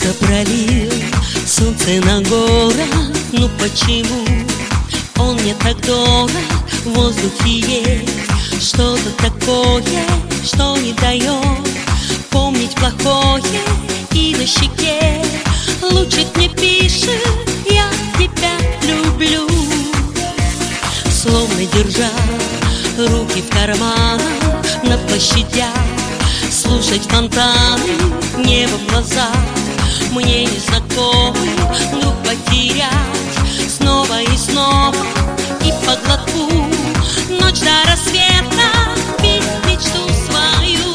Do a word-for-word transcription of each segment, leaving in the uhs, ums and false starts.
Ветер пролил солнце на город. Ну почему он мне так дорог? В воздухе есть что-то такое, что не дает помнить плохое. И на щеке лучик мне пишет: я тебя люблю. Словно держа руки в карманах, на площадях слушать фонтаны, небо в глазах мне незнакомый, ну потерять снова и снова. И по глотку ночь до рассвета пить мечту свою.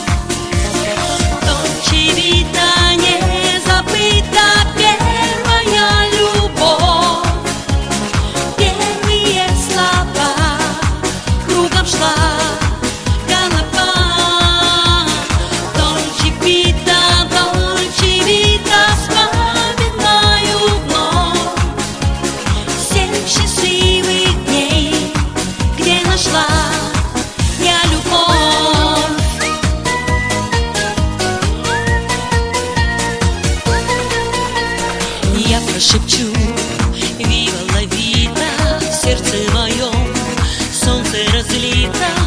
Дольче вита, не забыта первая любовь. Первые слова кругом шла голова. Дольче вита, дольче вита, вспоминаю вновь семь счастливых дней, где нашла я любовь. Я прошепчу вива ла вида, в сердце моем солнце разлито.